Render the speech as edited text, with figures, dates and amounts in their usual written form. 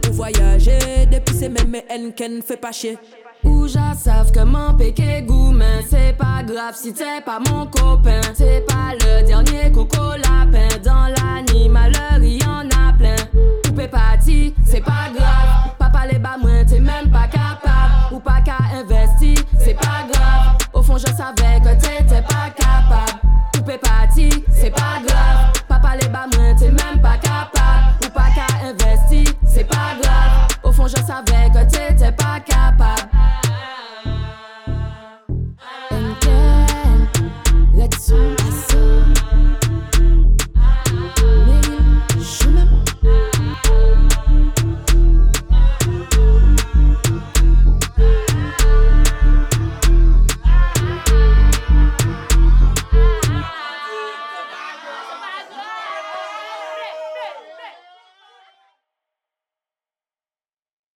Pour voyager, depuis c'est même haine qu'elle fait pas chier. Ou ja savent comment péquer goût, mais c'est pas grave si t'es pas mon copain. C'est pas le dernier coco lapin. Dans l'animal, il y en a plein. Coupé par